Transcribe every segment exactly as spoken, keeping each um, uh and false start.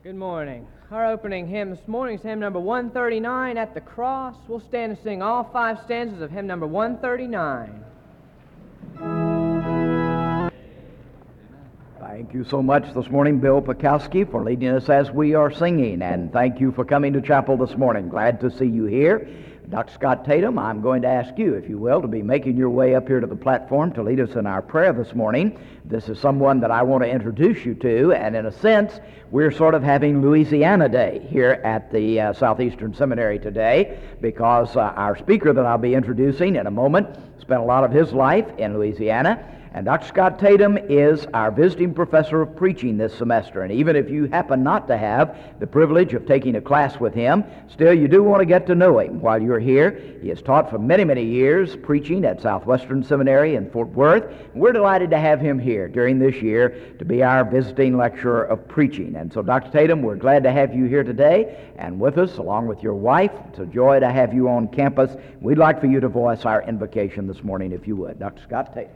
Good morning. Our opening hymn this morning is hymn number one thirty-nine, At the Cross. We'll stand and sing all five stanzas of hymn number one thirty-nine. Thank you so much this morning, Bill Pekowski, for leading us as we are singing, and thank you for coming to chapel this morning. Glad to see you here. Doctor Scott Tatum, I'm going to ask you, if you will, to be making your way up here to the platform to lead us in our prayer this morning. This is someone that I want to introduce you to, and in a sense, we're sort of having Louisiana Day here at the uh, Southeastern Seminary today, because uh, our speaker that I'll be introducing in a moment spent a lot of his life in Louisiana. And Doctor Scott Tatum is our visiting professor of preaching this semester. And even if you happen not to have the privilege of taking a class with him, still you do want to get to know him while you're here. He has taught for many, many years preaching at Southwestern Seminary in Fort Worth. We're delighted to have him here during this year to be our visiting lecturer of preaching. And so, Doctor Tatum, we're glad to have you here today and with us, along with your wife. It's a joy to have you on campus. We'd like for you to voice our invocation this morning, if you would. Doctor Scott Tatum.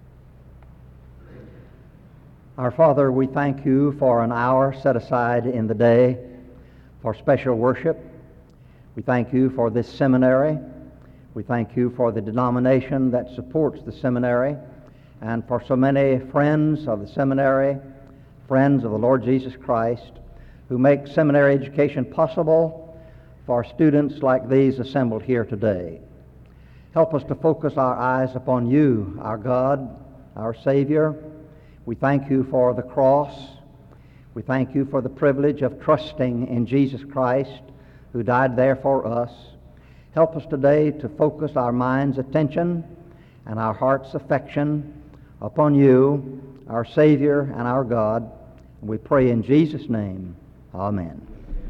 Our Father, we thank you for an hour set aside in the day for special worship. We thank you for this seminary. We thank you for the denomination that supports the seminary, and for so many friends of the seminary, friends of the Lord Jesus Christ, who make seminary education possible for students like these assembled here today. Help us to focus our eyes upon you, our God, our Savior. We thank you for the cross. We thank you for the privilege of trusting in Jesus Christ, who died there for us. Help us today to focus our mind's attention and our heart's affection upon you, our Savior and our God. We pray in Jesus' name. Amen.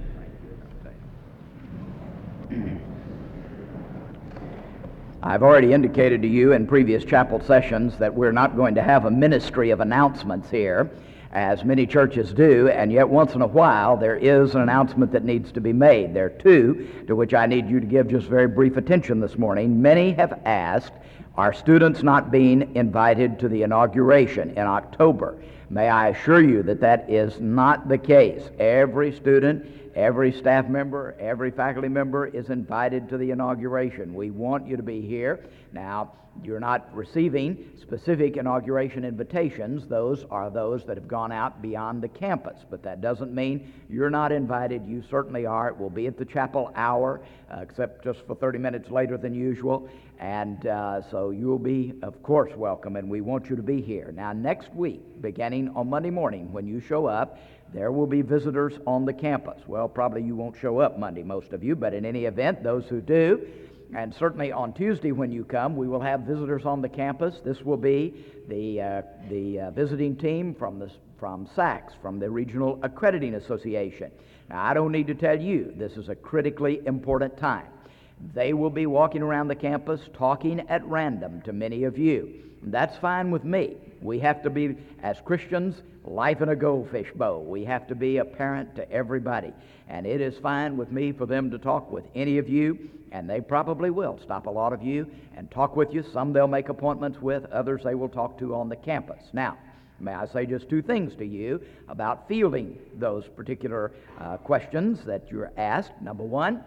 I've already indicated to you in previous chapel sessions that we're not going to have a ministry of announcements here, as many churches do, and yet once in a while there is an announcement that needs to be made. There are two to which I need you to give just very brief attention this morning. Many have asked, are students not being invited to the inauguration in October? May I assure you that that is not the case. Every student, every staff member, every faculty member is invited to the inauguration. We want you to be here. Now, you're not receiving specific inauguration invitations. Those are those that have gone out beyond the campus. But that doesn't mean you're not invited. You certainly are. It will be at the chapel hour, uh, except just for thirty minutes later than usual. And uh, so you'll be, of course, welcome, and we want you to be here. Now, next week, beginning on Monday morning, when you show up, there will be visitors on the campus. Well, probably you won't show up Monday, most of you, but in any event, those who do, and certainly on Tuesday when you come, we will have visitors on the campus. This will be the uh, the uh, visiting team from the from S A C S, from the Regional Accrediting Association. Now, I don't need to tell you, this is a critically important time. They will be walking around the campus talking at random to many of you. That's fine with me. We have to be, as Christians, life in a goldfish bowl. We have to be apparent to everybody. And it is fine with me for them to talk with any of you, and they probably will stop a lot of you and talk with you. Some they'll make appointments with, others they will talk to on the campus. Now, may I say just two things to you about fielding those particular uh, questions that you're asked. Number one,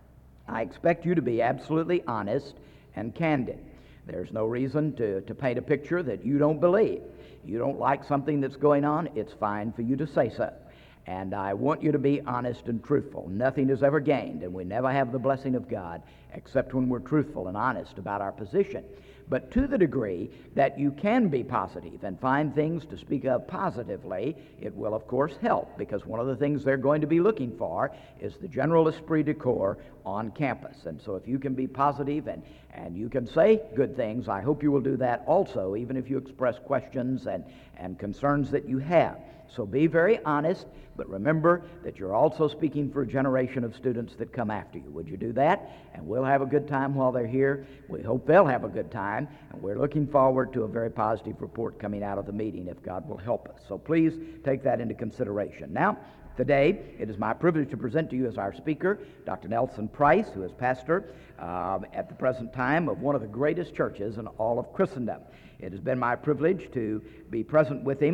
I expect you to be absolutely honest and candid. There's no reason to, to paint a picture that you don't believe. You don't like something that's going on, it's fine for you to say so. And I want you to be honest and truthful. Nothing is ever gained, and we never have the blessing of God except when we're truthful and honest about our position. But to the degree that you can be positive and find things to speak of positively, it will, of course, help, because one of the things they're going to be looking for is the general esprit de corps on campus. And so if you can be positive and, and you can say good things, I hope you will do that also, even if you express questions and, and concerns that you have. So be very honest, but remember that you're also speaking for a generation of students that come after you. Would you do that? And we'll have a good time while they're here. We hope they'll have a good time, and we're looking forward to a very positive report coming out of the meeting if God will help us. So please take that into consideration. Now, today, it is my privilege to present to you as our speaker, Doctor Nelson Price, who is pastor um, at the present time of one of the greatest churches in all of Christendom. It has been my privilege to be present with him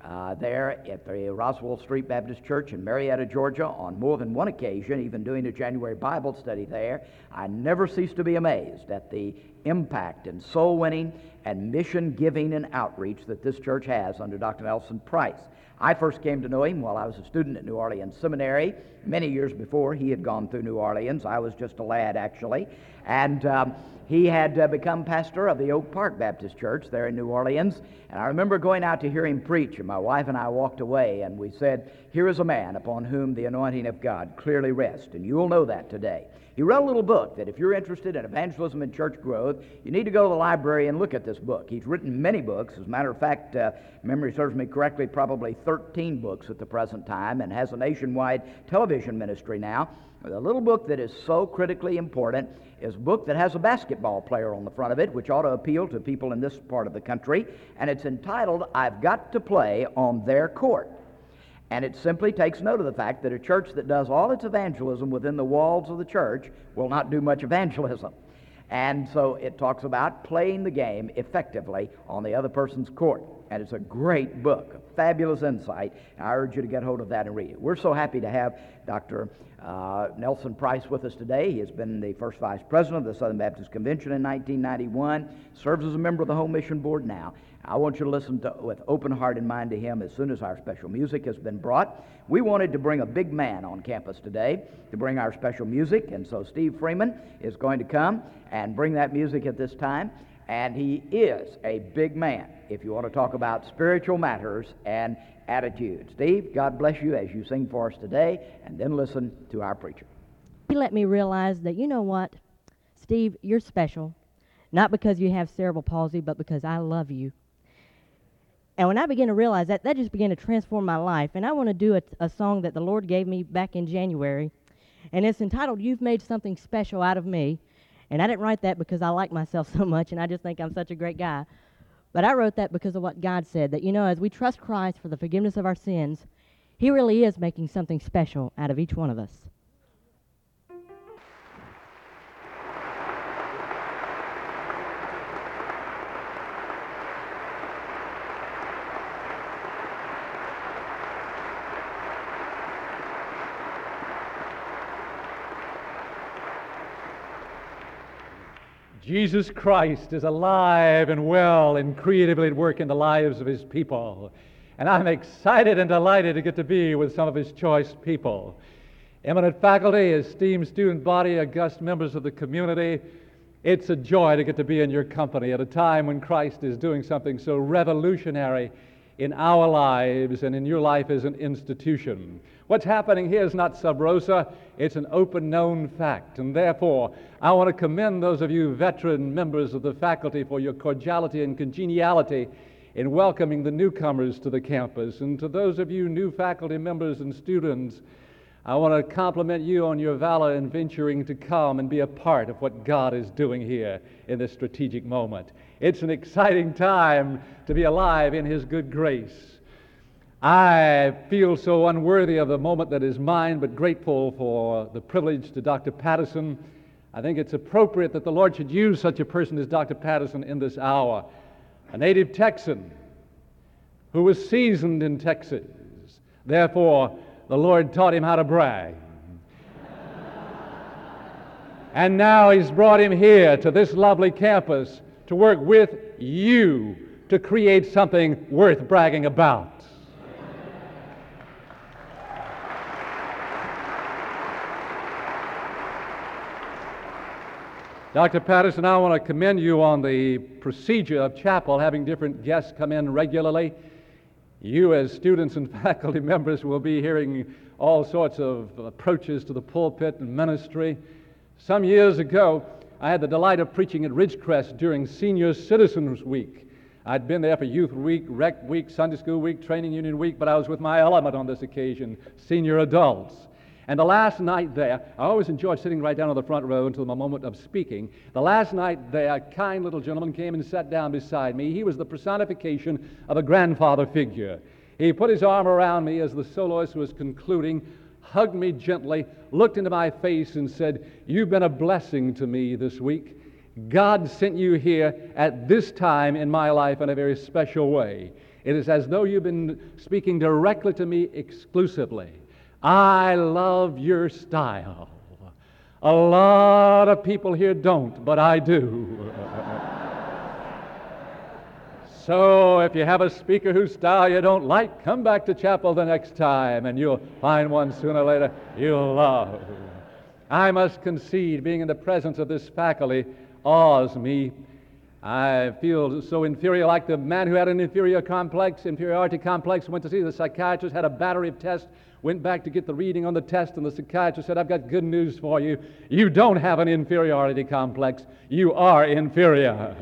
uh, there at the Roswell Street Baptist Church in Marietta, Georgia, on more than one occasion, even doing a January Bible study there. I never cease to be amazed at the impact and soul winning and mission giving and outreach that this church has under Doctor Nelson Price. I first came to know him while I was a student at New Orleans Seminary. Many years before he had gone through New Orleans. I was just a lad, actually. And um, he had uh, become pastor of the Oak Park Baptist Church there in New Orleans. And I remember going out to hear him preach, and my wife and I walked away, and we said, here is a man upon whom the anointing of God clearly rests, and you will know that today. He wrote a little book that if you're interested in evangelism and church growth, you need to go to the library and look at this book. He's written many books. As a matter of fact, uh, memory serves me correctly, probably thirteen books at the present time, and has a nationwide television ministry now. The little book that is so critically important is a book that has a basketball player on the front of it, which ought to appeal to people in this part of the country, and it's entitled, I've Got to Play on Their Court. And it simply takes note of the fact that a church that does all its evangelism within the walls of the church will not do much evangelism. And so it talks about playing the game effectively on the other person's court. And it's a great book, a fabulous insight. I urge you to get hold of that and read it. We're so happy to have Doctor Uh, Nelson Price with us today. He has been the first vice president of the Southern Baptist Convention in nineteen ninety-one, serves as a member of the Home Mission Board now. I want you to listen to, with open heart and mind to him as soon as our special music has been brought. We wanted to bring a big man on campus today to bring our special music, and so Steve Freeman is going to come and bring that music at this time. And he is a big man if you want to talk about spiritual matters and attitude. Steve, God bless you as you sing for us today, and then listen to our preacher. He let me realize that, you know what, Steve, you're special, not because you have cerebral palsy, but because I love you. And when I began to realize that, that just began to transform my life. And I want to do a, a song that the Lord gave me back in January, and it's entitled, You've Made Something Special Out of Me. And I didn't write that because I like myself so much, and I just think I'm such a great guy. But I wrote that because of what God said, that, you know, as we trust Christ for the forgiveness of our sins, He really is making something special out of each one of us. Jesus Christ is alive and well and creatively at work in the lives of His people. And I'm excited and delighted to get to be with some of His choice people. Eminent faculty, esteemed student body, august members of the community, it's a joy to get to be in your company at a time when Christ is doing something so revolutionary in our lives and in your life as an institution. What's happening here is not sub rosa, it's an open known fact, and therefore I want to commend those of you veteran members of the faculty for your cordiality and congeniality in welcoming the newcomers to the campus. And to those of you new faculty members and students, I want to compliment you on your valor in venturing to come and be a part of what God is doing here in this strategic moment. It's an exciting time to be alive in His good grace. I feel so unworthy of the moment that is mine, but grateful for the privilege to Doctor Patterson. I think it's appropriate that the Lord should use such a person as Doctor Patterson in this hour, a native Texan who was seasoned in Texas. Therefore, the Lord taught him how to brag. And now He's brought him here to this lovely campus to work with you to create something worth bragging about. Doctor Patterson, I want to commend you on the procedure of chapel, having different guests come in regularly. You, as students and faculty members, will be hearing all sorts of approaches to the pulpit and ministry. Some years ago, I had the delight of preaching at Ridgecrest during Senior Citizens Week. I'd been there for Youth Week, Rec Week, Sunday School Week, Training Union Week, but I was with my element on this occasion, senior adults. And the last night there, I always enjoyed sitting right down on the front row until my moment of speaking. The last night there, a kind little gentleman came and sat down beside me. He was the personification of a grandfather figure. He put his arm around me as the soloist was concluding, hugged me gently, looked into my face and said, "You've been a blessing to me this week. God sent you here at this time in my life in a very special way. It is as though you've been speaking directly to me exclusively. I love your style. A lot of people here don't, but I do. So if you have a speaker whose style you don't like, come back to chapel the next time and you'll find one sooner or later you'll love. I must concede, being in the presence of this faculty awes me. I feel so inferior, like the man who had an inferior complex, inferiority complex, went to see the psychiatrist, had a battery of tests, went back to get the reading on the test, and the psychiatrist said, I've got good news for you. You don't have an inferiority complex. You are inferior.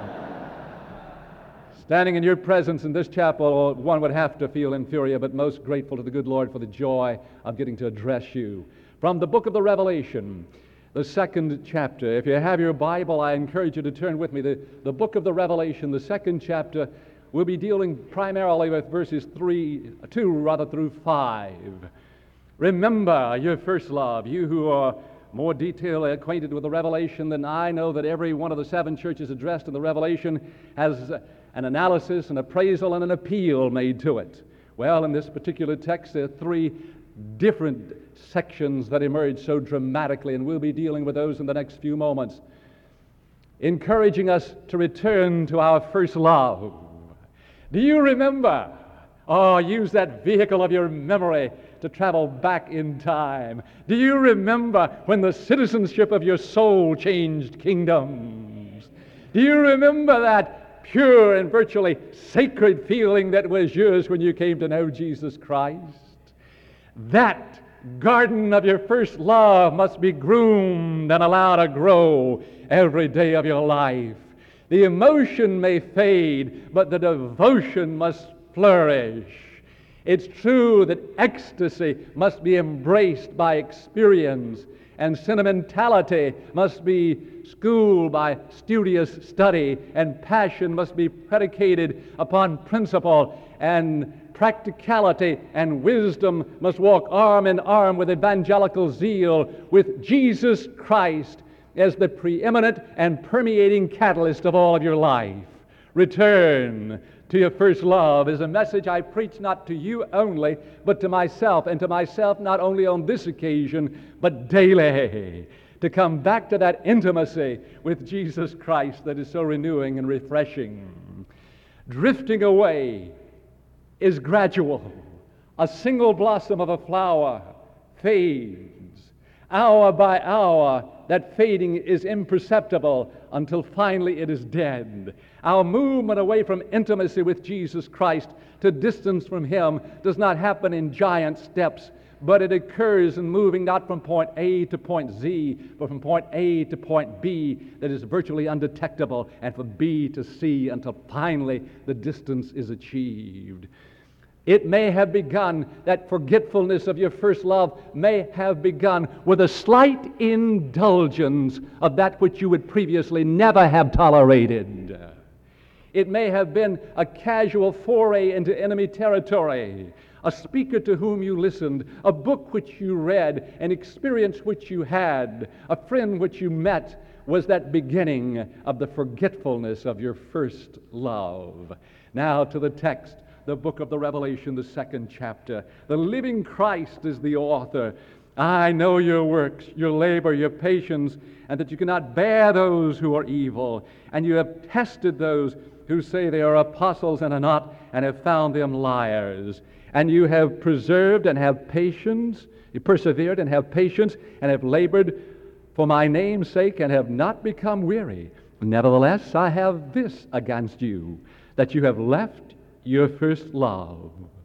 Standing in your presence in this chapel, one would have to feel inferior, but most grateful to the good Lord for the joy of getting to address you. From the book of the Revelation, the second chapter. If you have your Bible, I encourage you to turn with me. The, the book of the Revelation, the second chapter, we'll be dealing primarily with verses three, two rather through five. Remember your first love. You who are more detailed acquainted with the Revelation than I, know that every one of the seven churches addressed in the Revelation has an analysis, an appraisal, and an appeal made to it. Well, in this particular text, there are three different sections that emerge so dramatically, and we'll be dealing with those in the next few moments, encouraging us to return to our first love. Do you remember? Oh, use that vehicle of your memory to travel back in time. Do you remember when the citizenship of your soul changed kingdoms? Do you remember that pure and virtually sacred feeling that was yours when you came to know Jesus Christ? That garden of your first love must be groomed and allowed to grow every day of your life. The emotion may fade, but the devotion must flourish. It's true that ecstasy must be embraced by experience, and sentimentality must be schooled by studious study, and passion must be predicated upon principle, and practicality and wisdom must walk arm in arm with evangelical zeal, with Jesus Christ as the preeminent and permeating catalyst of all of your life. Return to your first love is a message I preach not to you only, but to myself, and to myself not only on this occasion, but daily, to come back to that intimacy with Jesus Christ that is so renewing and refreshing. Drifting away is gradual. A single blossom of a flower fades. Hour by hour, that fading is imperceptible until finally it is dead. Our movement away from intimacy with Jesus Christ to distance from Him does not happen in giant steps, but it occurs in moving not from point A to point Z, but from point A to point B that is virtually undetectable, and from B to C until finally the distance is achieved. It may have begun, that forgetfulness of your first love may have begun with a slight indulgence of that which you would previously never have tolerated. It may have been a casual foray into enemy territory, a speaker to whom you listened, a book which you read, an experience which you had, a friend which you met, was that beginning of the forgetfulness of your first love. Now to the text. The book of the Revelation, the second chapter. The living Christ is the author. I know your works, your labor, your patience, and that you cannot bear those who are evil. And you have tested those who say they are apostles and are not, and have found them liars. And you have preserved and have patience, you persevered and have patience, and have labored for my name's sake, and have not become weary. Nevertheless, I have this against you, that you have left your first love.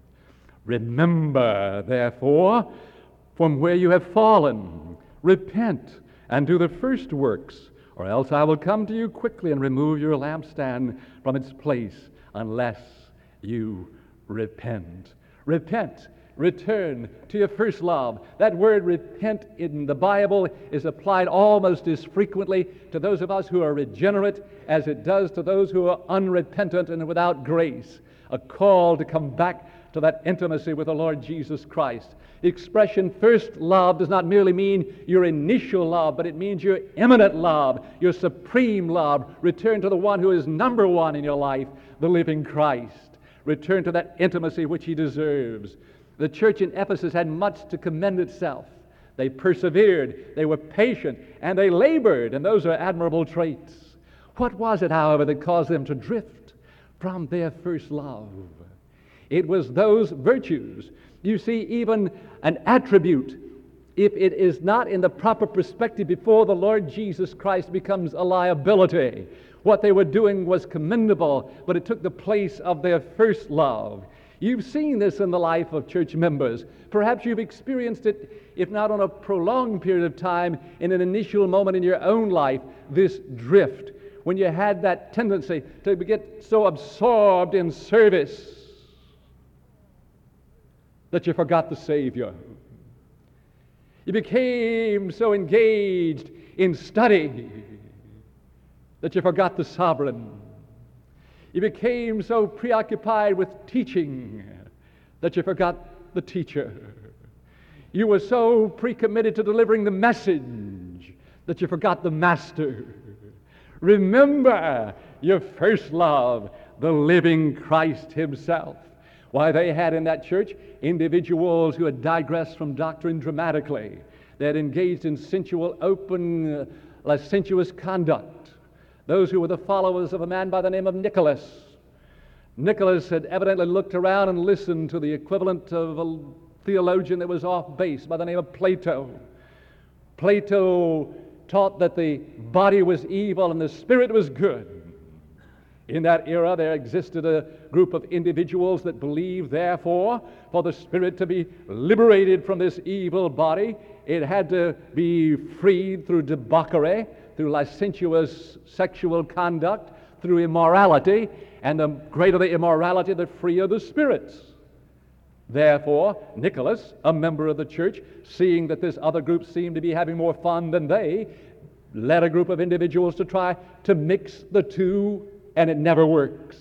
Remember, therefore, from where you have fallen, repent and do the first works, or else I will come to you quickly and remove your lampstand from its place, unless you repent. Repent. Return to your first love. That word repent in the Bible is applied almost as frequently to those of us who are regenerate as it does to those who are unrepentant and without grace. A call to come back to that intimacy with the Lord Jesus Christ. The expression first love does not merely mean your initial love, but it means your imminent love, your supreme love. Return to the one who is number one in your life, the living Christ. return to that intimacy which he deserves. The church in Ephesus had much to commend itself. They persevered, they were patient, and they labored, and those are admirable traits. What was it, however, that caused them to drift from their first love? It was those virtues. You see, even an attribute, if it is not in the proper perspective before the Lord Jesus Christ, becomes a liability. What they were doing was commendable, but it took the place of their first love. You've seen this in the life of church members. Perhaps you've experienced it, if not on a prolonged period of time, in an initial moment in your own life, this drift, when you had that tendency to get so absorbed in service that you forgot the Savior. You became so engaged in study that you forgot the Sovereign. You became so preoccupied with teaching that you forgot the teacher. You were so pre-committed to delivering the message that you forgot the master. Remember your first love, the living Christ himself. Why, they had in that church individuals who had digressed from doctrine dramatically. They had engaged in sensual, open, uh, licentious conduct. Those who were the followers of a man by the name of Nicholas. Nicholas had evidently looked around and listened to the equivalent of a theologian that was off base by the name of Plato. Plato taught that the body was evil and the spirit was good. In that era, there existed a group of individuals that believed, therefore, for the spirit to be liberated from this evil body, it had to be freed through debauchery, through licentious sexual conduct, through immorality, and the greater the immorality, the freer the spirits. Therefore, Nicholas, a member of the church, seeing that this other group seemed to be having more fun than they, led a group of individuals to try to mix the two, and it never works.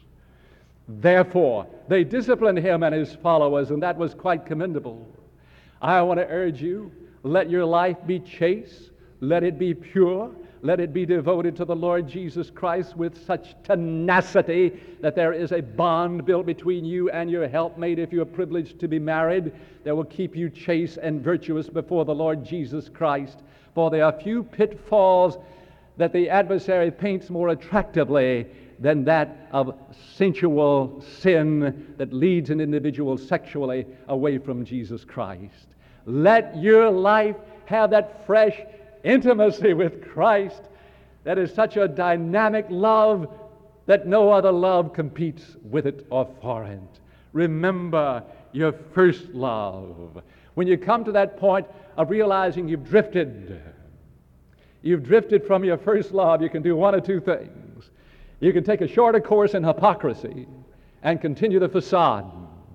Therefore, they disciplined him and his followers, and that was quite commendable. I want to urge you, let your life be chaste, let it be pure, let it be devoted to the Lord Jesus Christ with such tenacity that there is a bond built between you and your helpmate if you are privileged to be married that will keep you chaste and virtuous before the Lord Jesus Christ. For there are few pitfalls that the adversary paints more attractively than that of sensual sin that leads an individual sexually away from Jesus Christ. Let your life have that fresh intimacy with Christ that is such a dynamic love that no other love competes with it or for it. Remember your first love. When you come to that point of realizing you've drifted, you've drifted from your first love, you can do one of two things. You can take a shorter course in hypocrisy and continue the facade.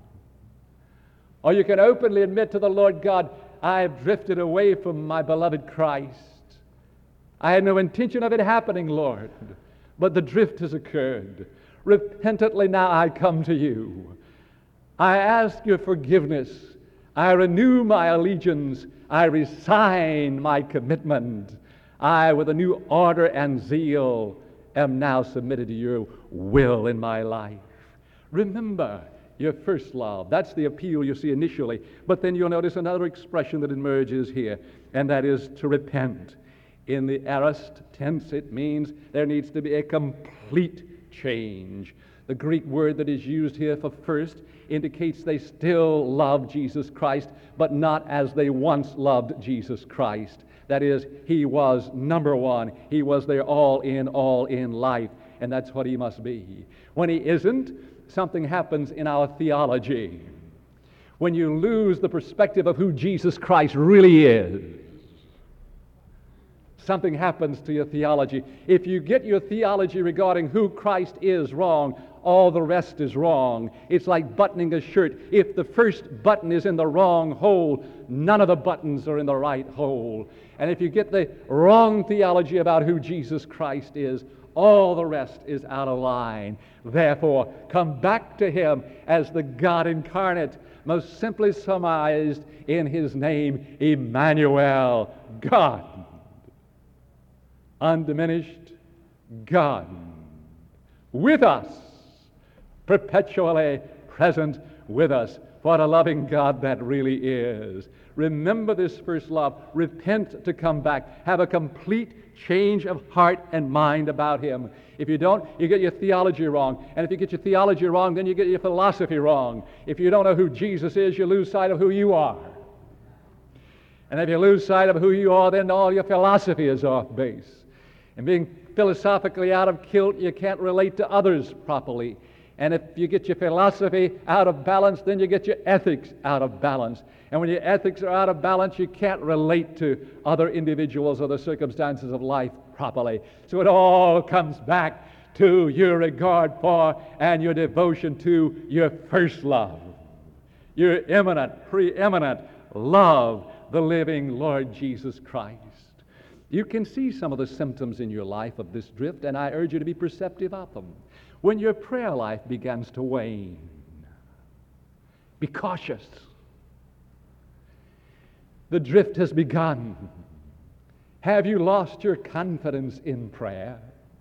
Or you can openly admit to the Lord God, I have drifted away from my beloved Christ. I had no intention of it happening, Lord, but the drift has occurred. Repentantly now I come to you. I ask your forgiveness. I renew my allegiance. I resign my commitment. I, with a new ardor and zeal, am now submitted to your will in my life. Remember your first love. That's the appeal you see initially. But then you'll notice another expression that emerges here, and that is to repent. In the aorist tense, it means there needs to be a complete change. The Greek word that is used here for first indicates they still love Jesus Christ, but not as they once loved Jesus Christ. That is, he was number one. He was their all-in, all-in life, and that's what he must be. When he isn't, something happens in our theology. When you lose the perspective of who Jesus Christ really is, something happens to your theology. If you get your theology regarding who Christ is wrong, all the rest is wrong. It's like buttoning a shirt. If the first button is in the wrong hole, none of the buttons are in the right hole. And if you get the wrong theology about who Jesus Christ is, all the rest is out of line. Therefore, come back to him as the God incarnate, most simply summarized in his name, Emmanuel, God. Undiminished God with us perpetually present with us. What a loving God that really is. Remember this first love. Repent to come back. Have a complete change of heart and mind about Him. If you don't, you get your theology wrong. And if you get your theology wrong, then you get your philosophy wrong. If you don't know who Jesus is, you lose sight of who you are. And if you lose sight of who you are, then all your philosophy is off base. And being philosophically out of kilt, you can't relate to others properly. And if you get your philosophy out of balance, then you get your ethics out of balance. And when your ethics are out of balance, you can't relate to other individuals or the circumstances of life properly. So it all comes back to your regard for and your devotion to your first love. Your eminent, preeminent love, the living Lord Jesus Christ. You can see some of the symptoms in your life of this drift, and I urge you to be perceptive of them. When your prayer life begins to wane, be cautious. The drift has begun. Have you lost your confidence in prayer?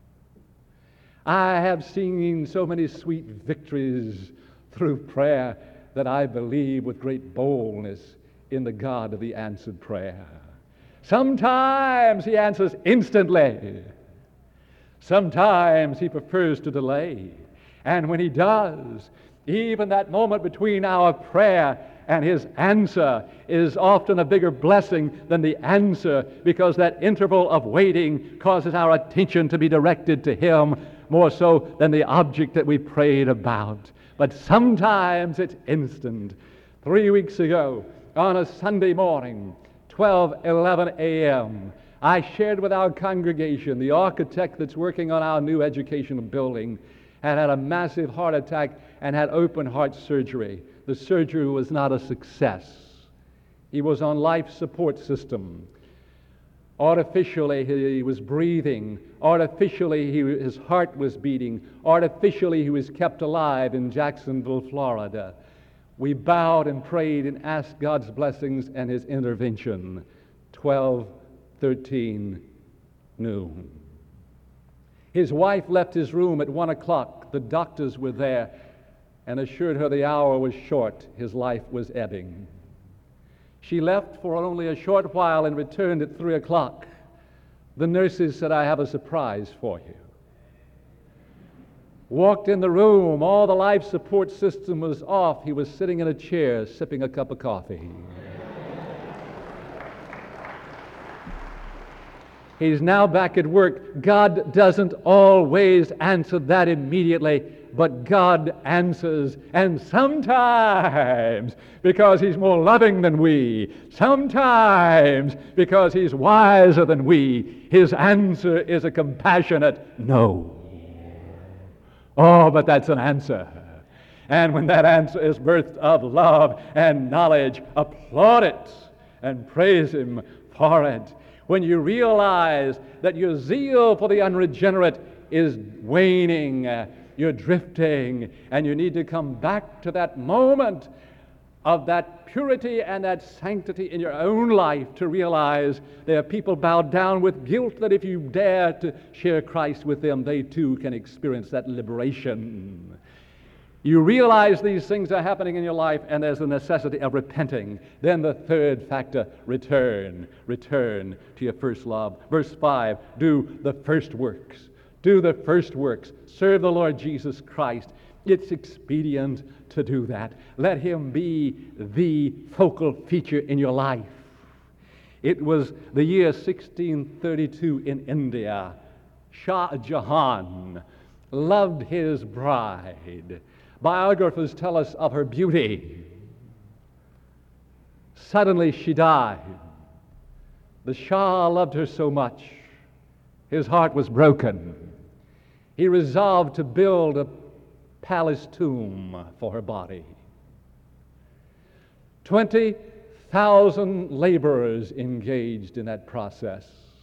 I have seen so many sweet victories through prayer that I believe with great boldness in the God of the answered prayer. Sometimes He answers instantly. Sometimes He prefers to delay. And when He does, even that moment between our prayer and His answer is often a bigger blessing than the answer, because that interval of waiting causes our attention to be directed to Him more so than the object that we prayed about. But sometimes it's instant. Three weeks ago, on a Sunday morning, twelve eleven a.m., I shared with our congregation the architect that's working on our new educational building had had a massive heart attack and had open heart surgery. The surgery was not a success. He was on life support system. Artificially, he was breathing. Artificially, he, his heart was beating. Artificially, he was kept alive in Jacksonville, Florida. We bowed and prayed and asked God's blessings and His intervention. twelve thirteen noon. His wife left his room at one o'clock. The doctors were there and assured her the hour was short. His life was ebbing. She left for only a short while and returned at three o'clock. The nurses said, "I have a surprise for you." Walked in the room. All the life support system was off. He was sitting in a chair sipping a cup of coffee. He's now back at work. God doesn't always answer that immediately, but God answers. And sometimes, because He's more loving than we, sometimes, because He's wiser than we, His answer is a compassionate no. Oh, but that's an answer. And when that answer is birthed of love and knowledge, applaud it and praise Him for it. When you realize that your zeal for the unregenerate is waning, uh, you're drifting, and you need to come back to that moment of that purity and that sanctity in your own life to realize there are people bowed down with guilt that if you dare to share Christ with them, they too can experience that liberation. You realize these things are happening in your life, and there's a necessity of repenting. Then the third factor, return. Return to your first love. Verse five, do the first works. Do the first works. Serve the Lord Jesus Christ. It's expedient to do that. Let Him be the focal feature in your life. It was the year sixteen thirty-two in India. Shah Jahan loved his bride. Biographers tell us of her beauty. Suddenly she died. The Shah loved her so much, his heart was broken. He resolved to build a palace tomb for her body. Twenty thousand laborers engaged in that process.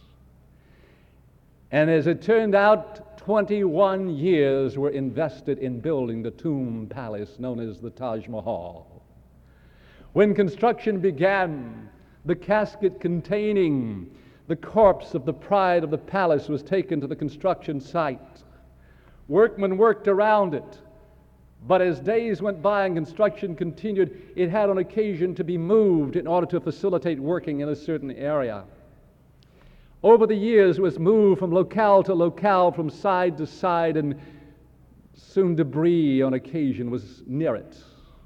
And as it turned out, twenty-one years were invested in building the tomb palace known as the Taj Mahal. When construction began, the casket containing the corpse of the pride of the palace was taken to the construction site. Workmen worked around it, But as days went by and construction continued, it had on occasion to be moved in order to facilitate working in a certain area. Over the years, it was moved from locale to locale, from side to side, and soon debris on occasion was near it.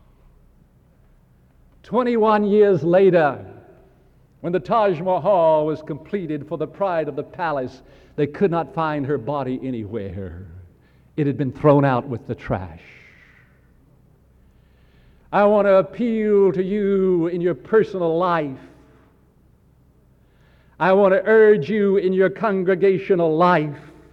Twenty-one years later, when the Taj Mahal was completed for the pride of the palace, they could not find her body anywhere. It had been thrown out with the trash. I want to appeal to you in your personal life. I want to urge you in your congregational life.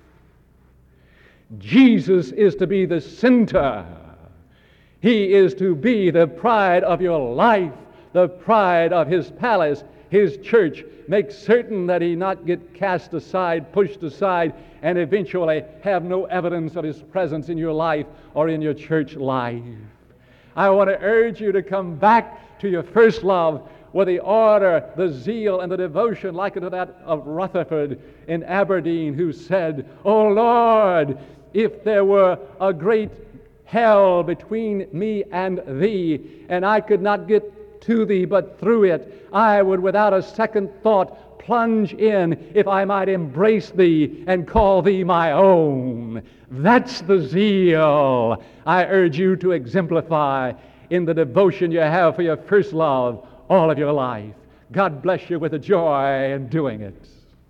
Jesus is to be the center. He is to be the pride of your life, the pride of His palace, His church. Make certain that He not get cast aside, pushed aside, and eventually have no evidence of His presence in your life or in your church life. I want to urge you to come back to your first love with the order, the zeal, and the devotion like unto that of Rutherford in Aberdeen, who said, "O Lord, if there were a great hell between me and Thee, and I could not get to Thee but through it, I would without a second thought plunge in if I might embrace Thee and call Thee my own." That's the zeal I urge you to exemplify in the devotion you have for your first love all of your life. God bless you with the joy in doing it.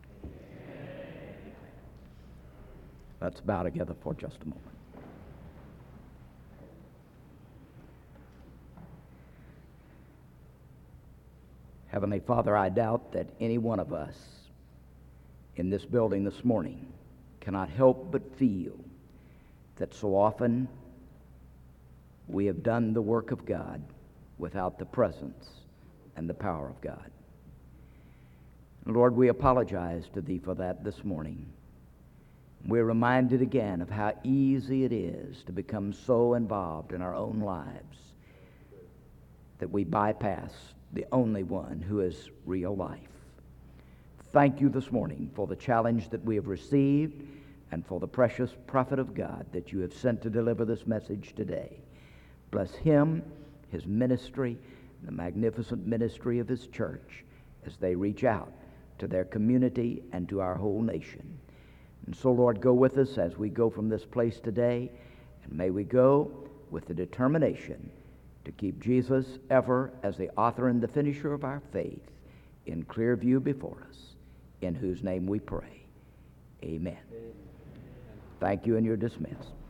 Let's bow together for just a moment. Heavenly Father, I doubt that any one of us in this building this morning cannot help but feel that so often we have done the work of God without the presence and the power of God. Lord, we apologize to Thee for that this morning. We're reminded again of how easy it is to become so involved in our own lives that we bypass the only one who is real life. Thank You this morning for the challenge that we have received and for the precious prophet of God that You have sent to deliver this message today. Bless him, his ministry, the magnificent ministry of his church as they reach out to their community and to our whole nation. And so, Lord, go with us as we go from this place today, and may we go with the determination to keep Jesus ever as the author and the finisher of our faith in clear view before us, in whose name we pray. Amen. Thank you, and you're dismissed.